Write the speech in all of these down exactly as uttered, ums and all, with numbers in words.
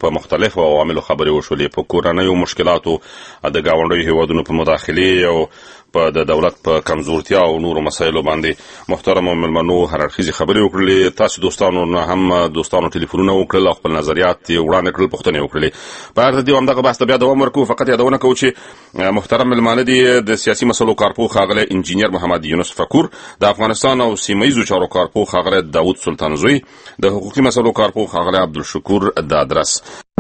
په مختلفو عواملو خبرې وشولې، په کورنیو مشکلاتو، د ګاونډیو هیوادونو په مداخلې او په د دولت په کمزورتیا او نورو مسایلو باندې محترمو ملمنو هر اړخیزې خبرې وکړلې. تاسو دوستانو نه هم دوستانو ټلیفونونه وکړل او خپل نظریات یې وړاندې کړل، پوښتنې وکړلې. په هر دې همدغه بحث ته بیا دوام ورکوو. فقط یادونه کوو چې محترم ملمانه دي د سیاسي مسلو کارپوه ښاغلی انجینیر محمد یونس فقور، د افغانستان او سیمه ییزو چارو کارپوه ښاغلی داود سلطانزوی، د حقوقي مسلو کارپوه ښاغلی عبدالشکور دادرس.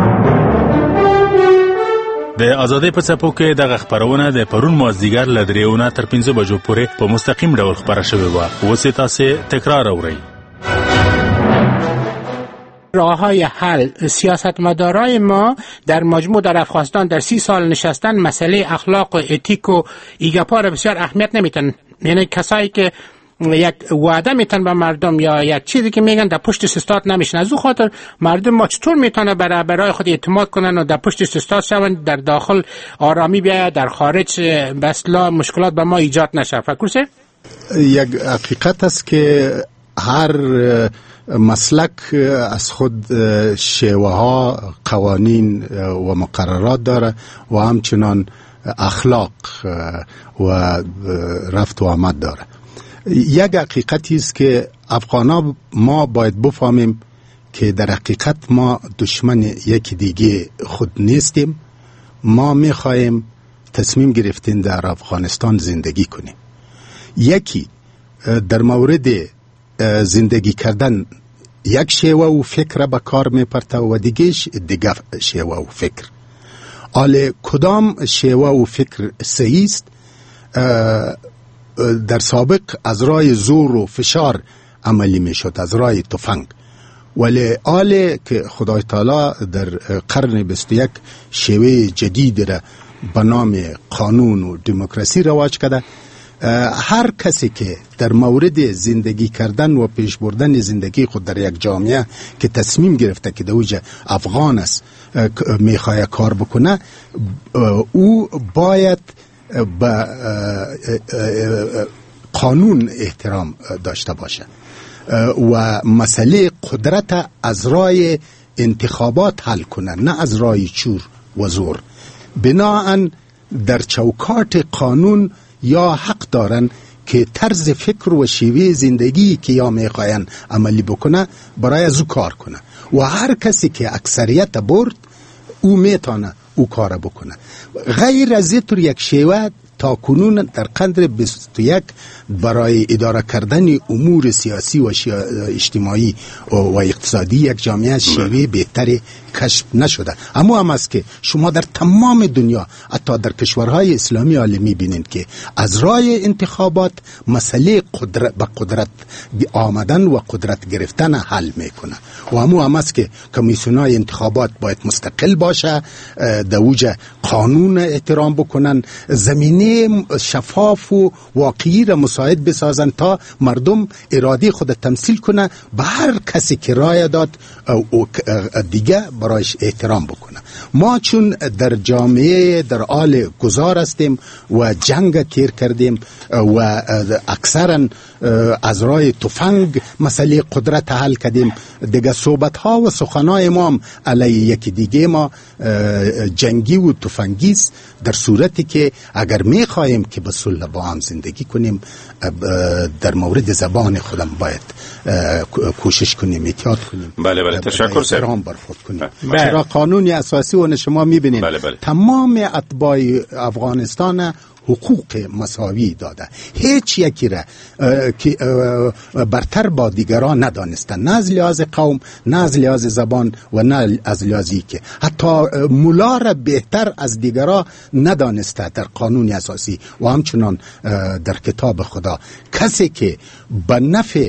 د ازادۍ په څپو کې دغه خبرونه د پرون مازدیګر له دریونه تر پنځه بجو پورې په مستقیم ډول خبره شوې وه. اوس یې تاسې تکرار اورئ. راههای حل سیاستمدارای ما در مجموع در افغانستان در سی سال نشستن مسئله اخلاق و اتیک و ایگاپا را بسیار اهمیت نمیتن. یعنی کسایی که یک وعده میتن به مردم یا یک چیزی که میگن در پشت سیستات نمیشن، از او خاطر مردم ما چطور میتونه برای برای خود اعتماد کنن و در پشت سیستات شون، در داخل آرامی بیاید، در خارج بسلا مشکلات به ما ایجاد نشه. فکر سه یک حقیقت است که هر مسلک از خود شیوه ها، قوانین و مقررات داره و همچنان اخلاق و رفت و آمد داره. یک حقیقتی است که افغانا ما باید بفهمیم که در حقیقت ما دشمن یکی دیگه خود نیستیم. ما میخواهیم تصمیم گرفتیم در افغانستان زندگی کنیم. یکی در مورد زندگی کردن یک شیوه و فکر به کار میپرته و دیگهش دیگه شیوه و فکر. حالا کدام شیوه و فکر صحیح است؟ در سابق از رای زور و فشار عملی می شد، از رای تفنگ، ولی آله که خدای تعالی در قرن بیست و یک شیوه جدید را به نام قانون و دموکراسی رواج کرده. هر کسی که در مورد زندگی کردن و پیش بردن زندگی خود در یک جامعه که تصمیم گرفته که دوجه افغان است میخواه کار بکنه، او باید به قانون احترام داشته باشه و مسئله قدرت از رای انتخابات حل کنه، نه از رای چور و زور. بناهن در چوکات قانون یا حق دارن که طرز فکر و شیوه زندگی که یا میخواین عملی بکنه برای از او کار کنه و هر کسی که اکثریت برد او میتونه او کار بکنه. غیر از اینطور یک شیوه تا کنون در قرن بیست و یک برای اداره کردن امور سیاسی و اجتماعی و اقتصادی یک جامعه شیوه بهتری کشف نشده. اما هم است که شما در تمام دنیا حتی در کشورهای اسلامی عالمی بینید که از رای انتخابات مسئله قدرت به قدرت آمدن و قدرت گرفتن حل میکنه و اما هم است که کمیسیونای انتخابات باید مستقل باشه، دوجه قانون احترام بکنن، زمینه شفاف و واقعی را مساعد بسازن تا مردم اراده خود تمثیل کنه، به هر کسی که رای داد و دیگه برایش احترام بکنه. ما چون در جامعه در حال گذار هستیم و جنگ تیر کردیم و اکثرا از رای تفنگ مسئله قدرت حل کردیم، دیگه صحبت ها و سخنای ما هم علیه یکی دیگه ما جنگی و تفنگی است، در صورتی که اگر می خواهیم که به صلح با هم زندگی کنیم در مورد زبان خودم باید کوشش کنیم، احتیاط کنیم. بله بله، تشکر سر. احترام برخورد کنیم. چرا قانون اساسی و شما میبینید بله بله. تمام اتباع افغانستان حقوق مساوی داده، هیچ یکی را که برتر با دیگران ندانستن، نه از لحاظ قوم، نه از لحاظ زبان و نه از لحاظی که حتی ملا را بهتر از دیگران ندانسته در قانون اساسی و همچنان در کتاب خدا. کسی که به نفع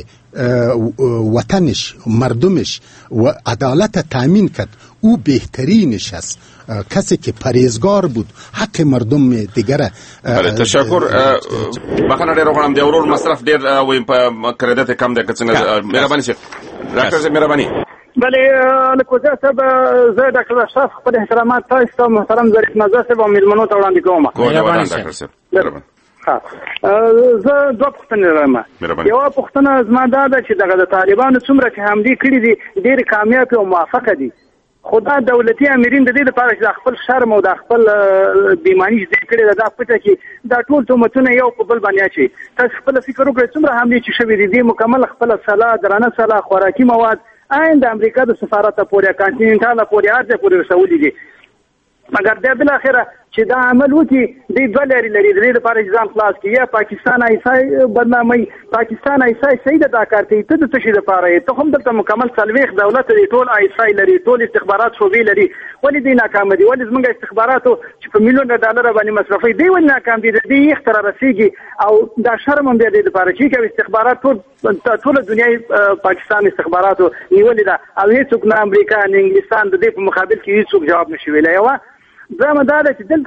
وطنش، مردمش و عدالت تامین کرد او بهترینش است. کسی که پرهیزگار بود حق مردم دیگره. بله تشکر. بخنه ډیر غواړم د اورور مصرف ډیر و په کریډټ کم د کڅنګ مهرباني شي ډاکټر صاحب مهرباني. بله لکوزه صاحب زه ډاکټر اشرف خپل احترامات تاسو ته محترم ظریف نظر صاحب او ملمنو ته وړاندې کوم. مهرباني ډاکټر صاحب. ها زه دوه پوښتنې لرم. یوه پوښتنه زما دا ده چې دغه د طالبانو څومره چې حملې کړي دي ډېرې کامیابې او موفقه دي، خو دا دولتي امرین د دې لپاره چې د خپل شرم او د خپل بېماني ذکر کړی دا پټه کې دا ټول تهمتونه یو په بل باندې اچي. تاسو خپل فکر وکړئ څومره حملې چې شوې دي دې مکمل خپل سلاح درانه سلاح خوراکي مواد آین د امریکا د سفارت پورې کانټیننټال پورې ارزه پورې رسولي دي. مګر د بل اخره چې دا عمل وکي د دوه لري لري د لپاره ځان خلاص کی یا پاکستان ایسای بدنامي پاکستان ایسای سید ادا کوي ته د تشي لپاره ته هم دلته مکمل تلويخ دولت دی ټول ایسای لري ټول استخبارات شوبې لري ولې دي ناکام دي ولې زمونږ استخباراتو چې په میلیون ډالر باندې مصرفي دی ولې ناکام دي د اختراع رسیږي او دا شرم هم دی د لپاره چې کوي استخبارات ټول ټول دنیا پاکستان استخباراتو نیولې ده او هیڅوک نه امریکا نه انګلستان د دې په مقابل کې هیڅوک جواب نشي ویلای. یو زما دا چې دلته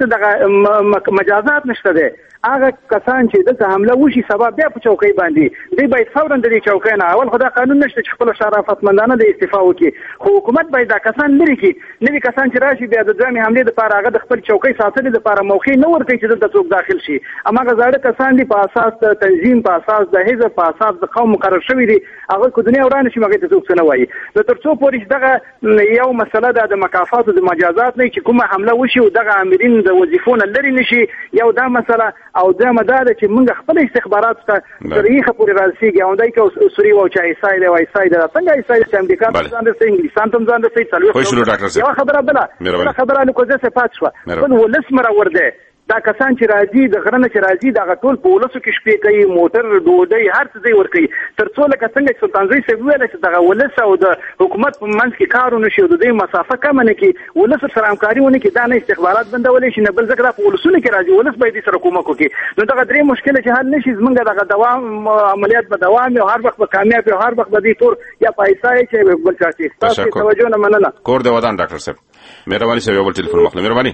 د مجازات نشته ده هغه کسان چې دلته حمله وشي سبب بیا په چوکۍ باندې دی باید فورا د دې چوکۍ نه اول خدای قانون نشته چې خپل شرافتمندانه د استعفا وکړي خو حکومت باید دا کسان لري کې نوی کسان چې راشي بیا د ځمې حمله لپاره هغه د خپل چوکۍ ساتلو لپاره موقع نه ورکړي چې دلته څوک داخل شي. اما غزاړه کسان دي په اساس د تنظیم په اساس د حزب په اساس د قوم مقرر شوی دي هغه کو دنیا ورانه شي مګر ته څوک نه وایي. نو تر څو پورې دغه یو مسله ده د مکافات او د مجازات نه چې کومه حمله وشي او دغه امرین د وظیفونه لري نشي یو دا مسله او دا مدار چې موږ خپل استخبارات ته تاریخ پورې راځيږي او دای کو سوري او چای سای دی وای سای دا څنګه سای چې امریکا ځان د انګلیسان ته ځان د سای څلوي یو خبره بله خبره نو کوزه څه پات شو بل ولس مر ورده دا کسان چې راځي د غرنه چې راځي دا ټول په ولسو کې شپې کوي موټر ډوډۍ هر څه دی ور کوي تر څو لکه څنګه سلطانزي سي ویل چې دا ولس او د حکومت په منځ کې کارونه شي د دې مسافه کم نه کې ولس سره همکاري ونه کې دا نه استخبارات بندولې شي نه بل ځکه په ولسونو کې راځي ولس باید سره کومک وکړي. نو دا درې مشکل چې حل نشي زمونږ دغه دوام عملیات به دوام او هر وخت به کامیاب او هر وخت به دې تور یا پیسې چې بل څه شي تاسو توجه نه مننه. کور دی ودان ډاکټر صاحب مهرباني سره یو بل ټلیفون مخله مهرباني.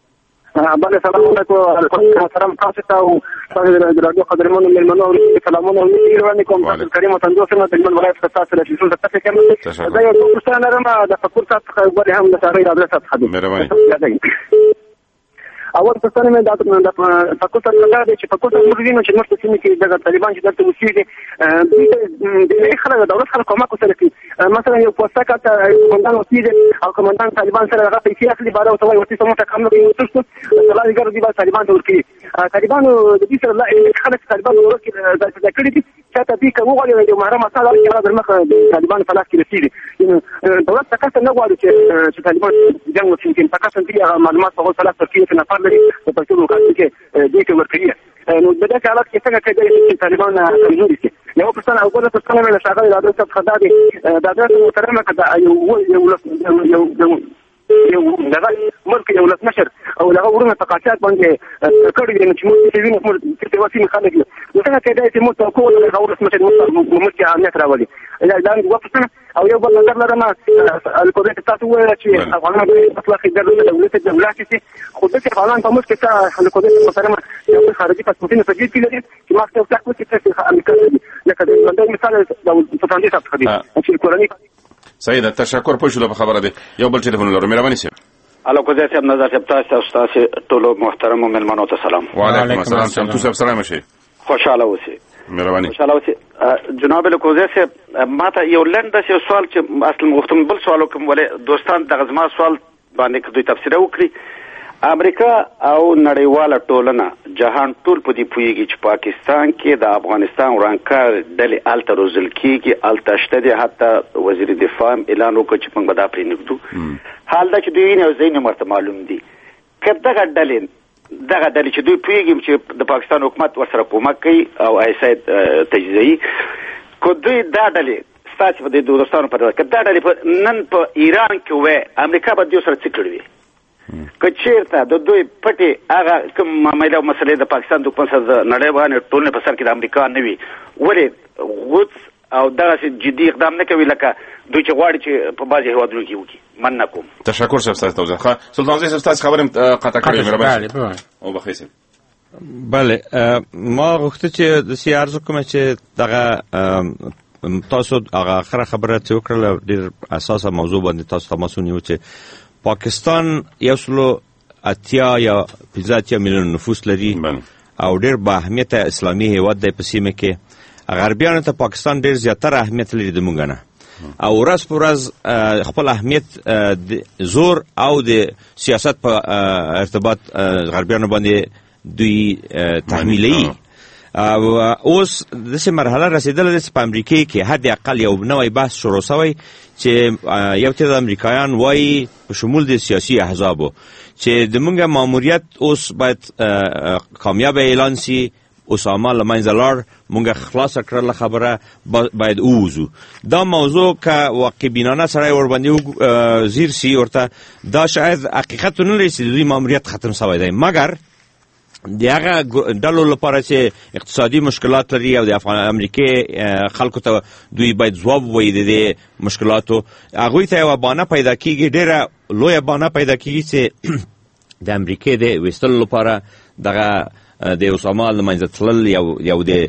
بله سلام علیکم محترم تاسو ته او تاسو د رادیو قدرمنو ملمنو سلامونه ویل کوم تاسو کریم تاسو سره د مل ولایت تاسو له شنو تاسو کوم دا یو څه نه رمه د فکر تاسو غوړي هم د ساري ادرس تاسو مهرباني. اول پښتنه مې دا د فکر څخه دا چې فکر څخه موږ وینو چې مرسته سیمه کې د طالبان چې دلته وسیږي د خلک د دولت خلک کومک سره کوي مثلا یو پوسټه کاته کومندان وسیږي او کومندان طالبان سره هغه پیسې اخلي بار او توای ورته سمته کم نه کوي تاسو الله دې ګرځي با طالبان ته ورکړي طالبان د دې سره خلک طالبان ورکړي د ذکر دي چې ته دې کوم غوړي د محرم اصل کې د مخه طالبان په لاس کې رسیدي دولت تاسو نه غواړي چې طالبان جنگ وکړي تاسو دې معلومات په خپل لاس کې نه پاره په پښتو وکړي چې دې کې ورکړي نو د دې حالت کې څنګه کېدای چې طالبان جوړ شي. یو پښتنه او بل پښتنه مې شاغلي د دولت خدای دی د دولت محترمه کده یو یو یو یو دغه ملک یو لس نشر او هغه ورونه تقاطعات باندې کړی دي چې موږ چې وینو موږ چې واسي خلک نو څنګه کېدای چې موږ ټول هغه ورس مشه موږ چې امنیت راولي دا یو پښتنه او یو بل نظر لرم الکوزه تاسو وایي چې افغانان په اطلاق د دولت د دولت چې خو د افغانان په ملک کې الکوزه محترمه یو خارجي پاسپورتونه په دې کې لري چې ما ته تاسو چې امریکا لکه د مثال د ستاندې تاسو خدي چې کورنۍ سيد تشکر پوه شو په خبره ده یو بل ټلیفون لرو مهرباني سي. الو کوزه صاحب نظر صاحب تاسو تاسو ټول محترم ملمنو ته سلام. وعلیکم السلام تاسو صاحب سلام شي خوشاله اوسئ مهرباني. خوشاله اوسئ جناب کوزه صاحب ما ته یو لنډ څه سوال چې اصل مختم بل سوال کوم ولې دوستان د غزما سوال باندې دوی تفسیر وکړي. امریکا او نړیواله ټولنه جهان ټول په دې پوهیږي چې پاکستان کې د افغانستان ورانکار ډلې الته روزل کېږي الته شته دي حتی وزیر دفاع اعلان وکړ چې موږ به دا پرې نږدو حال دا چې دوی نه ځین مرته معلوم دي که دغه ډلې دغه ډلې چې دوی پوهیږي چې د پاکستان حکومت ورسره کومک کوي او ایساید تجزیه‌ای کو دوی دا ډلې ستاسو په دې دوستانو په دغه دا ډلې نن په ایران کې وې امریکا به دوی سره څه کړی که چیرته د دوی پټې هغه کوم معامله او مسلې د پاکستان د حکومت سره نړۍ باندې ټولنې په سر کې د امریکا نه وي ولې غوڅ او دغه جدي اقدام نه کوي لکه دوی چې غواړي چې په بعضې هېوادونو کې وکړي. مننه کوم. تشکر صاحب ستاسو توضیح. ښه سلطان صاحب ستاسو خبرې قطع کړې مهرباني او بخیر صاحب. بله ما غوښته چې داسې عرض وکړم چې دغه تاسو هغه آخره خبره چې وکړله ډېر اساسه موضوع باندې تاسو تماس ونیو چې پاکستان یو سلو اتیا یا پنځه اتیا میلیون نفوس لري او ډېر با اهمیته اسلامي هېواد دی په سیمه کې غربیانو ته پاکستان ډېر زیاتره اهمیت لري د موږ نه او ورځ په ورځ خپل اهمیت د زور او د سیاست په ارتباط غربیانو باندې دوی تحمیلي. او اوس د سه مرحله رسیدله چې په امریکا کې حد اقل یو نوې بحث شروع شوی چې یو ته د امریکایان وایي په شمول د سیاسي احزابو چې د موږ ماموریت اوس باید کامیاب اعلان شي، اسامه لمنځه لاړ، موږ خلاص کړل خبره باید اوزو. دا موضوع که واقع بینانه سړی ور باندې زیر سی ورته دا شاید حقیقت نه لري چې دوی ماموریت ختم شوی دی، مګر د هغه ډلو لپاره چې اقتصادي مشکلات لري او د امریکای خلکو ته دوی باید ځواب ووایي د دې مشکلاتو، هغوی ته یوه بانه پیدا کېږي، ډېره لویه بانه پیدا کېږي چې د امریکای د ویستلو لپاره دغه د اسامه له منځه تلل یو یو د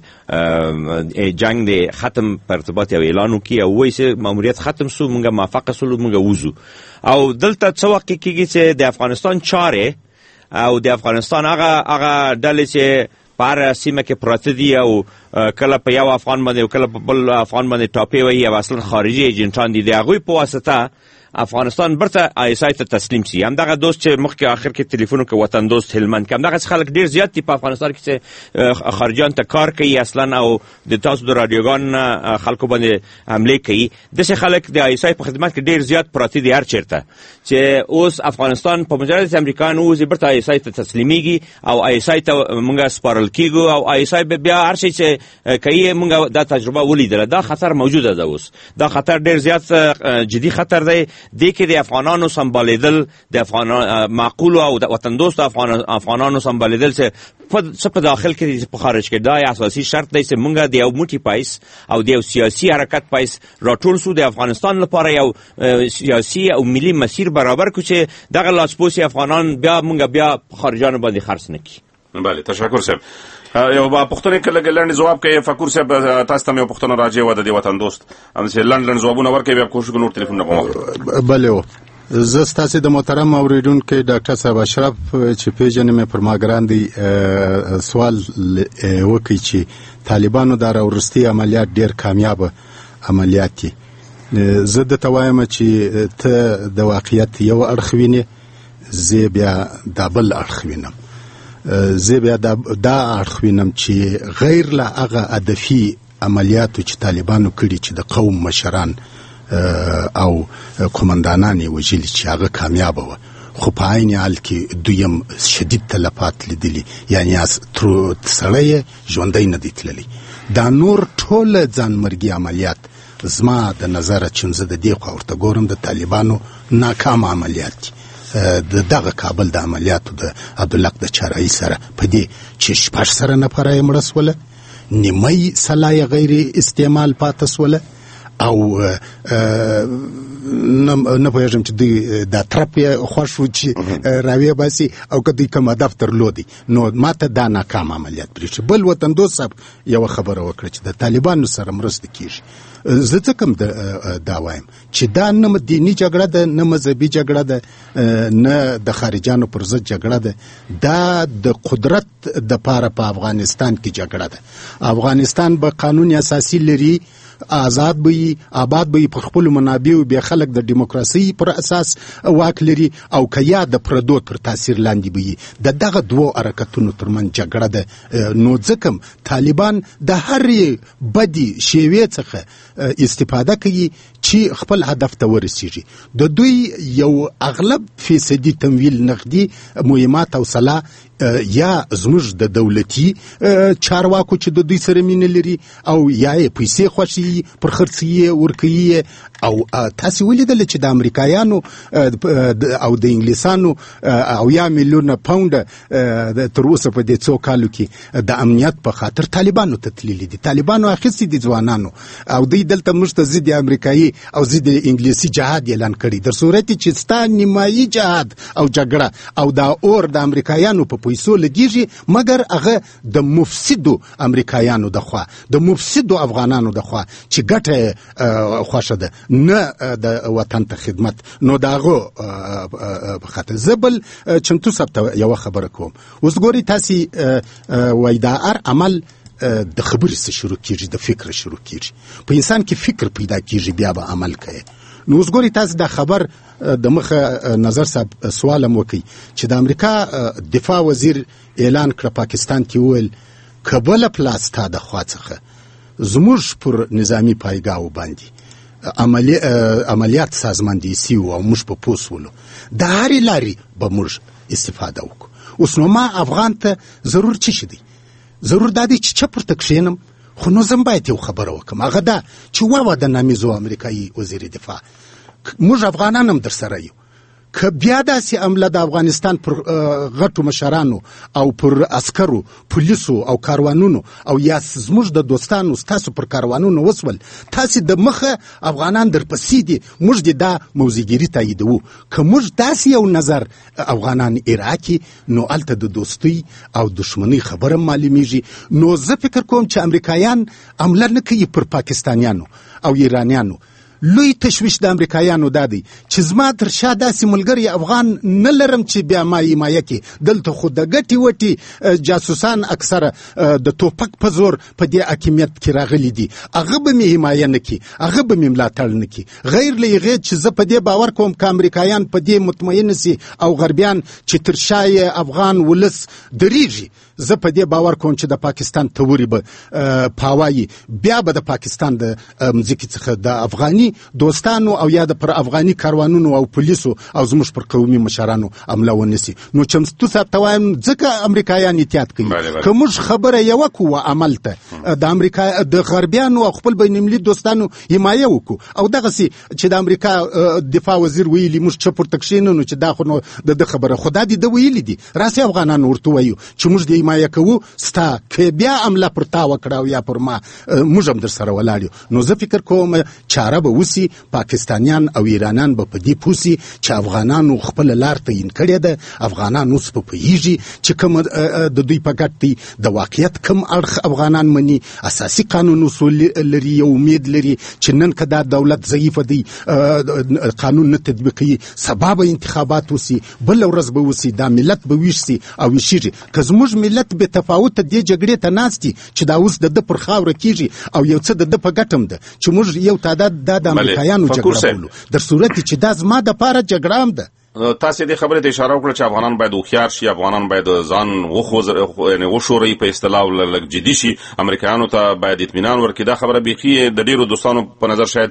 جنگ د ختم په ارتباط یو اعلان وکړي او وایي چې ماموریت ختم شو، موږ موافقه شولو، موږ وځو. او دلته څه واقع کېږي چې د افغانستان چارې او د افغانستان هغه هغه ډلې چې په هره سیمه کې پراته دي او کله په یو افغان باندې او کله په بل افغان باندې ټاپې وهي او اصلا خارجي ایجنټان دي، د هغوی په واسطه افغانستان برته آی اس آی ته تسلیم شي. همدغه دوست چې مخکې آخر کې تلیفون کې وطن دوست هلمند کې همدغه خلک ډېر زیات دي په افغانستان کې چې خارجیان ته کار کوي اصلا او د تاسو د رادیوګان خلکو باندې حمله کوي. داسې خلک د آی اس آی په خدمت کې ډېر زیات پراته دي هر چېرته چې اوس افغانستان په مجرد چې امریکایان ووځي برته آی اس آی ته تسلیمیږي او آی اس آی ته موږ سپارل کېږو او آی اس آی بیا هر شی چې کوي موږ دا تجربه ولیدله. دا خطر موجوده ده اوس، دا خطر ډېر زیات جدي خطر دی. دې کې د افغانانو سمبالیدل، د افغان معقولو او وطن دوست افغان افغانانو سمبالیدل چې څه په داخل کې په خارج کې دا اساسي شرط دی چې موږ د یو موټي پایس او د یو سیاسي حرکت پایس راټول شو د افغانستان لپاره یو سیاسي او ملي مسیر برابر کړو چې دغه لاسپوڅي افغانان بیا موږ بیا په خارجانو باندې خرڅ نه کړي. بله، تشکر صاحب. یو با پښتنه کې لګ لاندې جواب کوي فکر صاحب، تاسو ته یو پښتنه راځي و د وطن دوست هم چې لاندې لاندې جوابونه ورکوي، بیا کوشش کوم نور ټلیفون نه کوم. بله، زه ستاسو د محترم اوریدونکو ډاکټر صاحب اشرف چې پیژنې مې پر ما ګران دی سوال وکړي چې طالبانو دا راورستي عملیات ډېر کامیاب عملیات دي. زه د توایم چې ته د واقعیت یو اړخ وینې، زه بیا د بل اړخ وینم. زه بیا دا اړخ وینم چې غیر له هغه هدفي عملیاتو چې طالبانو کړي چې د قوم مشران او قومندانان یې وژلي چې هغه کامیابه وه، خو په عین حال کې دویم شدید تلفات لیدلي، یعنی سړی ژوندی نه دی تللی. دا نور ټوله ځانمرګي عملیات زما د نظره چې زه د دې خوا ورته ګورم د طالبانو ناکام عملیات دي. د دغه کابل د عملیاتو د عبدالحق د چارایي سره په دې چې شپږ سره نفره یې مړه سوله، نیمه سلا یې غیر استعمال پاته سوله او نه پوهېږم چې دوی دا طرف یې خوښ و چې راویې باسي او که دوی کوم هدف درلودی، نو ماته دا ناکام عملیات برېښي. بل وطن دوست صاحب یوه خبره وکړه چې د طالبانو سره مرسته کېږي. زه ځکه هم دا وایم چې دا نه دیني جګړه ده، نه مذهبي جګړه ده، نه د خارجانو پر ضد جګړه ده، دا د قدرت دپاره په افغانستان کې جګړه ده. افغانستان به قانون اساسي لري، آزاد به آباد به په خپل منابع به خلک د دیموکراسي پر اساس واک لري او که یا د پردو تر تاثیر لاندې به د دغه دوو حرکتونو ترمنځ جګړه ده. نو ځکه طالبان د هرې بدې شیوې څخه استفاده کوي چې خپل هدف ته ورسیږي. د دوی یو اغلب فیصدي تمویل نقدي مهمات او سلاح یا زموږ د دولتي چارواکو چې د دوی سره مینه لري او یا یې پیسې خوښي پر خرڅي ورکوي. او تاسو ولیدل چې د امریکایانو او د انګلیسانو او یا میلیونه پاونډ تر اوسه په دې څو کالو کې د امنیت په خاطر طالبانو ته تللي دي. طالبانو اخیستي دي ځوانانو او دوی دلته موږ ته ضد امریکایي او ضد انګلیسي جهاد اعلان کړي، در صورت چې ستا نیمایي جهاد او جګړه او دا اور د امریکایانو په پیسو لګیږي، مګر هغه د مفسدو امریکایانو د خوا د مفسدو افغانانو د خوا چې ګټه خوښه ده، نه د وطن ته خدمت. نو داغه په خاطر زبل چمتو ثبت یو خبره کوم. اوس ګوري تاسو وای دا ار عمل د خبرې څه شروع کیږي، د فکر شروع کیږي. په انسان کې فکر پیدا کیږي، بیا به عمل کوي. نو اوس ګوري تاسو د خبر د مخه نظر صاحب سوالم وکي چې د امریکا دفاع وزیر اعلان کړ پاکستان کې ویل کبل پلاستا د خوا څخه زموږ پر نظامی پایګاو باندې عملی عملیات سازماندهي او موږ په پوسولو د هرې لارې به موږ استفاده وکړو. اوس نو ما افغان ته ضرور چی شدی ضرور دادی چې چپر تکشینم، خو نو زم باید یو خبره وکم، هغه دا چې واوه د نامیزو امریکایي وزیر دفاع موږ افغانان هم در سره یو، که بیا داسې عمله د افغانستان پر غټو مشرانو او پر عسکرو پولیسو او کاروانونو او یا زموږ د دوستانو ستاسو پر کاروانونو وسول، تاسې د مخه افغانان در پسې دي، موږ دې دا موضوعګیري تاییدوو. که موږ داسې یو نظر افغانان عراقي، نو هلته د دوستۍ او دشمنۍ خبره معلومیږي. نو زه فکر کوم چې امریکایان عمله نه کوي پر پاکستانیانو او ایرانیانو. لوی تشویش د امریکایانو دا دی چې زما تر شا داسې ملګری افغان نه لرم چې بیا ما حمایه کړي. دلته خو د ګټې وټې جاسوسان اکثره د توپک په زور په دې حاکمیت کې راغلي دي، هغه به مې حمایه نه کړي، هغه به مې ملاتړ نه کړي. غیر له هغې چې زه په دې باور کوم که امریکایان په دې مطمئن سي او غربیان چې تر شا یې افغان ولس درېږي، زه په دې باور کوم چې د پاکستان توري به پاوایي، بیا به د پاکستان د مځکې څخه د افغاني دوستانو او یا د پر افغاني کاروانونو او پولیسو او زموږ پر قومي مشرانو عمله ونیسي. نو چمتو صاحب ته وایم ځکه امریکایان احتیاط کوي، که موږ خبره یوه کوو عمل ته د امریکا د غربیانو او خپل بین المللي دوستانو حمایه وکړو، او دغسې چې د امریکا دفاع وزیر ویلي موږ چپ ورته کښېنو، نو چې دا خو نو د ده خبره خو دا دې ده ویلي دي، راسې افغانانو ورته وایو چې موږ دې حمایه کوو، ستا که بیا عمله پر تا وکړه او یا پر ما، موږ هم در سره ولاړ یو. نو زه فکر کوم چاره به وسي، پاکستانیان او ایرانیان به په دې پوه سي چې افغانانو خپله لار تعین کړې ده، افغانان اوس به پوهېږي چې کوم د دوی په ګټ دی، د واقعیت کوم اړخ افغانان مني، اساسي قانون اصول لري، یو امید لري چې نن که دا دولت ضعیفه دی قانون نه تطبیقوي، سبا به انتخابات وسي، بله ورځ به وسي، دا ملت به ویښ سي او ویښېږي. که زموږ ملت بې تفاوته دې جګړې ته ناست دي چې دا اوس د ده پر خاوره کېږي او یو څه د ده په ګټه هم ده چې موږ یو تعداد دا د امریکایانو جګړه بولو، در صورت چې دا زما دپاره جګړه هم ده. تاسو دې خبرې ته اشاره وکړه چې افغانان باید هوښیار شي، افغانان باید ځان وښوري په اصطلاح لږ جدي شي، امریکایانو ته باید اطمینان ورکړي. دا خبره بیخي د ډیرو دوستانو په نظر شاید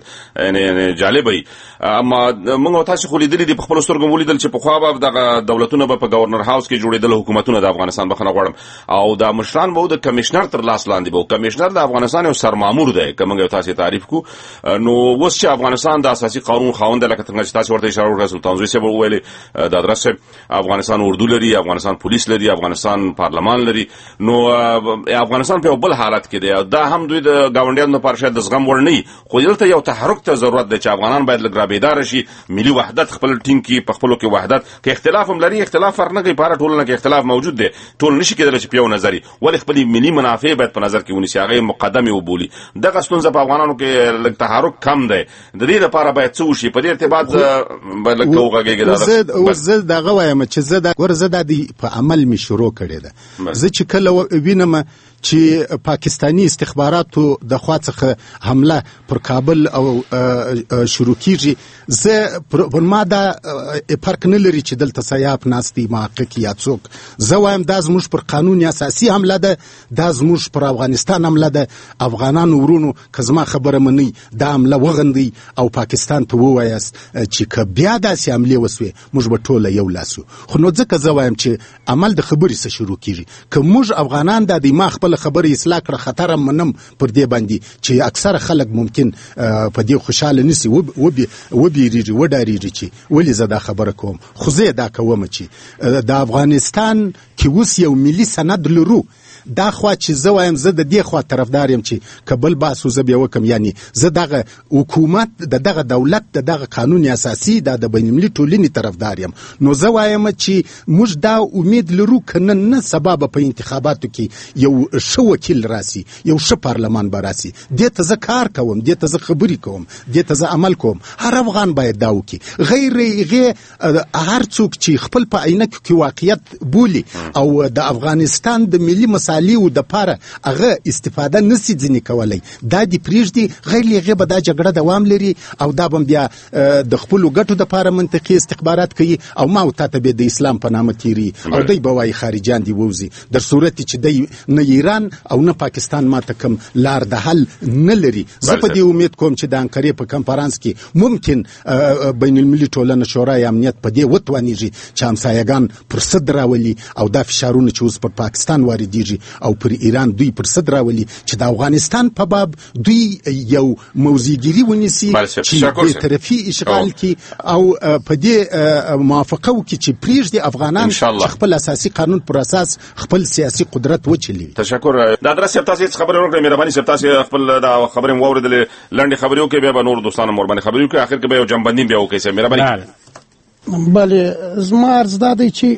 جالبه وي، اما موږ تاسو خو لیدلي دي په خپلو سترګو ولیدل چې پخوا به دغه دولتونه به په گورنر هاوس کې جوړېدل، حکومتونه د افغانستان بخښنه غواړم، او د مشران به د کمیشنر تر لاس لاندې به کمیشنر د افغانستان یو سرمامور دی. که موږ یو تاسو تعریف کو، نو اوس چې افغانستان د اساسي قانون خاوند دی، لکه څنګه چې تاسو ورته اشاره وکړه، سلطان زوی صاحب وویل د ادرس افغانستان اردو لري، افغانستان پولیس لري، افغانستان پارلمان لري، نو افغانستان په بل حالت کې دی. دا هم دوی د گاونډیانو لپاره شاید د زغم وړ نه، خو دلته یو تحرک ته ضرورت دی چې افغانان باید لږ رابیدار شي، ملي وحدت خپل ټینګ کړي، په خپلو کې وحدت، که اختلاف هم لري اختلاف فرق نه کوي، په هره ټولنه کې اختلاف موجود دی، ټول نشي کېدلی چې په یو نظر وي، ولې خپلې ملي منافع باید په نظر کې ونیسي، هغه مقدمې وبولي. دغه ستونزه په افغانانو کې لږ تحرک کم دی، د دې لپاره باید څه وشي. په دې ارتباط باید لږ وغږېږي. زه دغه وایم چې زه دا ګوره زه دا د په عمل مې شروع کړې ده. زه چې کله وینم چې پاکستانی استخباراتو د خوا څخه حمله پر کابل او شروع کیږي، زه پر ما دا فرق نه لري چې دلته سیاف ناست دي محقق یا څوک، زه وایم دا زموږ پر قانون اساسي حمله ده، دا زموږ پر افغانستان حمله ده. افغانانو ورونو که زما خبره منئ، دا حمله وغندئ او پاکستان ته ووایاست چې که بیا داسې حملې وسوې موږ به ټوله یو لاس یو. خو نو ځکه زه وایم چې عمل د خبرې څخه شروع کیږي. که موږ افغانان دا د ما خپل خبره اصلاح کړه، خطر هم منم پر دې باندې چې اکثره خلک ممکن په دې خوشاله نسی، وبېریږي وډارېږي چې ولې زه دا خبره کوم. خو زه دا کوم چې د افغانستان کې اوس یو ملي سند لرو، دا خوا چې زه وایم زه د دې خوا طرفدار یم چې که بل بحث زه بیا وکم، یعنی زه دغه حکومت د دغه دولت د دغه قانون اساسي دا د بین المللي ټولنې طرفدار یم. نو زه وایم چې موږ دا امید لرو که نن نه سبا به په انتخاباتو کې یو ښه وکیل راسي، یو ښه پارلمان به راسي. دې ته زه کار کوم، دې ته زه خبرې کوم، دې ته زه عمل کوم. هر افغان باید دا وکړي، غیر هغې هر څوک چې خپل په عینکو کې واقعیت بولي او د افغانستان د ملي مسایلو مصالحو د پاره هغه استفاده نسی ځنی کولای دا دی پریږدي غیر لغه به دا جګړه دوام لري او دا بم بیا د خپل ګټو د پاره منطقي استخبارات کوي او ما او ته به د اسلام په نامه تیری او دای بوای خارجان دی ووزي در صورت چې دی نه ایران او نه پاکستان ما ته کوم لار د حل نه لري زه په دې امید کوم چې د انقره په کنفرانس کې ممکن بین المللي ټولنه شورای امنیت په دې وتوانیږي چې همسایگان پر صد راولي او دا فشارونه چې اوس پر پاکستان واردېږي او پر ایران دوی پر صد راولي چې د افغانستان په باب دوی یو موضوعګيري ونیسي چې د طرفي اشغال کې او په دې موافقه وکړي چې پریږدي افغانان چې خپل اساسي قانون پر اساس خپل سیاسي قدرت وچلي. تشکر. دا درس تاسو خبرې وکړې مهرباني سره تاسو خپل دا خبرې واوریدلې لنډه خبرې وکړې بیا به نور دوستانو مور باندې خبرې وکړي اخر کې به یو جنبندي بیا وکړي مهرباني. بله زما عرض دا دی چې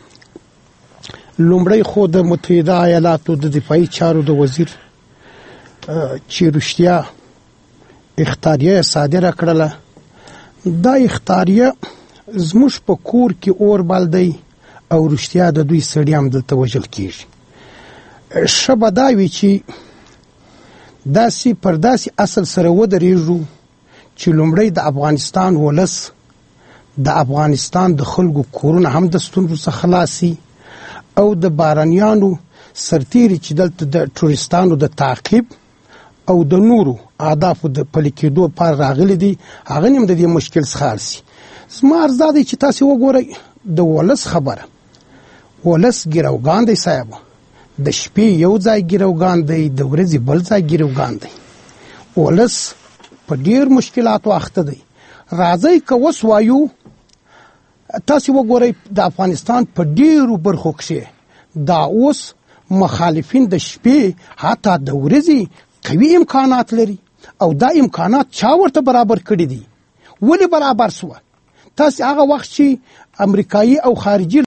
لومړی خو د متحده ایالاتو د دفاعي چارو د وزیر چې رښتیا اختیاریه صادره کړله دا اختیاریه زموږ په کور کې اور بل دی او رښتیا د دوی سړي هم دلته وژل کېږي. ښه به دا وي چې داسې پر داسې اصل سره ودرېږو چې لومړی د افغانستان ولس د افغانستان د خلکو کورونه هم د ستونزو څخه خلاصي او د بارانیانو سرتیري چې دلته د ټوریستانو د تعقیب او د نورو اهدافو د پلي کېدو پر راغلي دي هغه نیم د دې مشکل څخه خلاصي. زما عرض دا دی چې تاسو وګورئ د ولس خبره ولس ګیروګان دی صاحب د شپې یو ځای ګیروګان دی د ورځې بل ځای ګیروګان دی ولس په ډیر مشکلاتو اخته دی. راځي که وس وایو تاسو وګورئ د افغانستان په ډیرو برخو کې دا اوس مخالفین د شپې حتی د ورځې قوي امکانات لري او دا امکانات چا ورته برابر کړی دي؟ ولی برابر سو؟ تاسو هغه وخت چې امریکایي او خارجي